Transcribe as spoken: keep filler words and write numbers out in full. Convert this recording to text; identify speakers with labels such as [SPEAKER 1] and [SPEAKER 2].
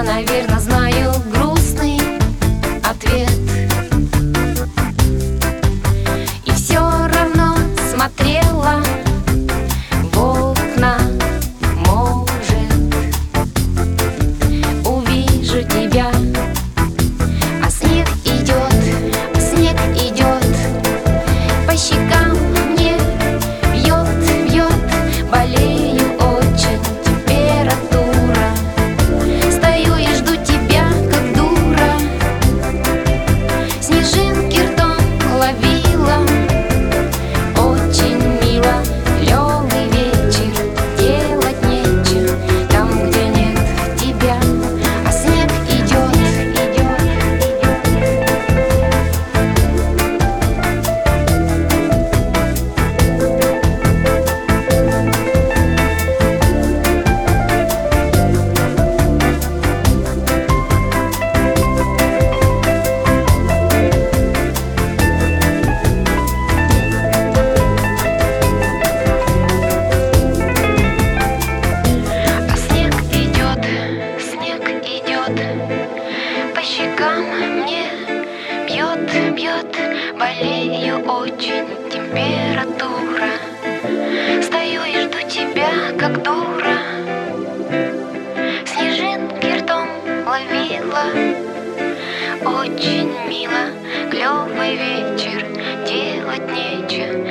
[SPEAKER 1] Я, наверное, знаю грустный ответ, и все равно смотрела в окна. Может, увижу тебя, а снег идет, а снег идет по щекам мне, бьет, бьет, болею очень, температура. Стою и жду тебя, как дура, снежинки ртом ловила. Очень мило, клёвый вечер, делать нечего там, где нет тебя, а снег идет, идет, а снег идет, снег идет по щекам мне, бьет, бьет, болею очень, температура. Стою и жду тебя, как дура, снежинки ртом ловила. Очень мило, клёвый вечер, делать нечего